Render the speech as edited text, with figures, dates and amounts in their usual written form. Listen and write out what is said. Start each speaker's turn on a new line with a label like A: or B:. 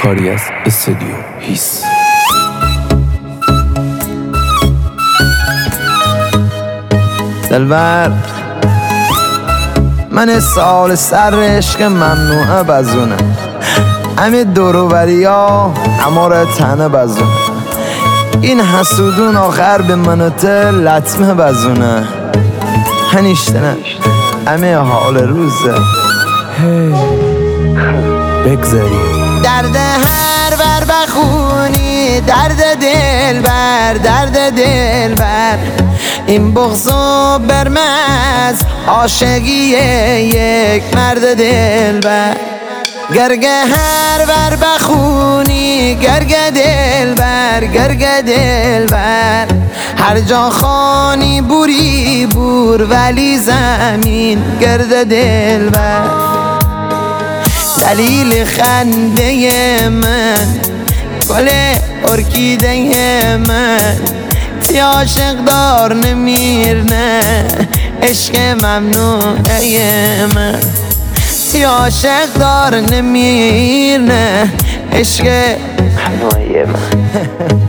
A: کاری از استودیو هیس.
B: دلبر من سال سر عشق ممنوعه بزونه، همه دوروبری ها امار تنه بزونه، این حسودون آخر به منوته لطمه بزونه، هنیشتنه همه حال روزه
A: بگذاریم
B: درد هر بر بخونی، درد دل بر این بغض و برمز عاشقی یک مرد دل بر. گرگه هر بر بخونی، گرگه دل بر هر جا خانی بوری بور، ولی زمین گرد دل بر. دلیل خنده من گل ارکیده من، تی عاشق دار نمیر نه عشق ممنوعه من، تی عاشق دار نمیر نه عشق ممنوعه من